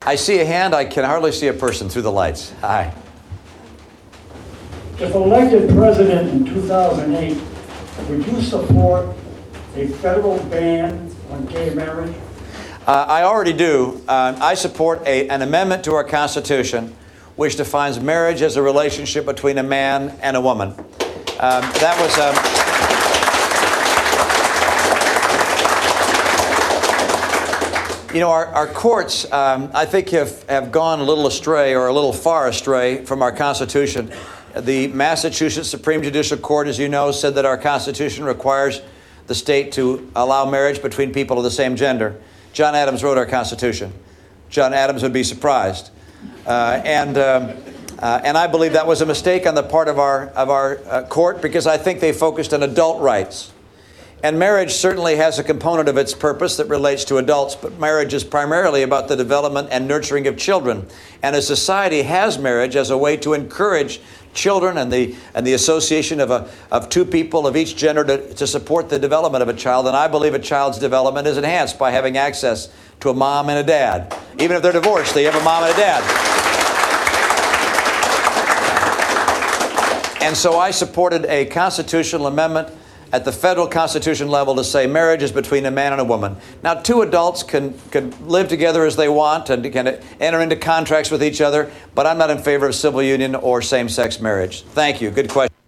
I see a hand. I can hardly see a person through the lights. Hi. If elected president in 2008, would you support a federal ban on gay marriage? I already do. I support an amendment to our Constitution which defines marriage as a relationship between a man and a woman. That was... You know, our courts, I think, have gone a little astray or a little far astray from our Constitution. The Massachusetts Supreme Judicial Court, as you know, said that our Constitution requires the state to allow marriage between people of the same gender. John Adams wrote our Constitution. John Adams would be surprised. And I believe that was a mistake on the part of our court, because I think they focused on adult rights. And marriage certainly has a component of its purpose that relates to adults, but marriage is primarily about the development and nurturing of children. And a society has marriage as a way to encourage children and the association of two people of each gender to support the development of a child. And I believe a child's development is enhanced by having access to a mom and a dad. Even if they're divorced, they have a mom and a dad. And so I supported a constitutional amendment at the federal constitution level to say marriage is between a man and a woman. Now, two adults can live together as they want and can enter into contracts with each other, but I'm not in favor of civil union or same-sex marriage. Thank you. Good question.